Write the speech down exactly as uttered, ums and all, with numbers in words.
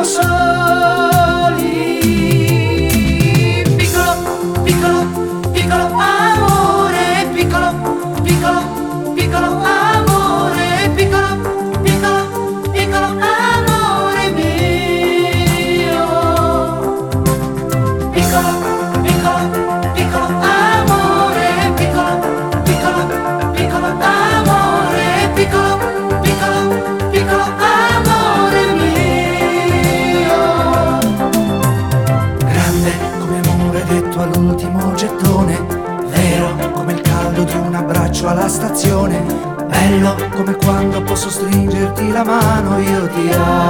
siamo soli. Piccolo, piccolo, piccolo amore, piccolo, piccolo, piccolo amore, piccolo, piccolo, piccolo amore mio. Piccolo, piccolo, piccolo amore, piccolo, piccolo, piccolo amore, piccolo, piccolo, piccolo amore mio. Grande come amore detto all'ultimo gettone, vero come il caldo di un abbraccio alla stazione, bello come quando posso stringerti la mano, io ti amo.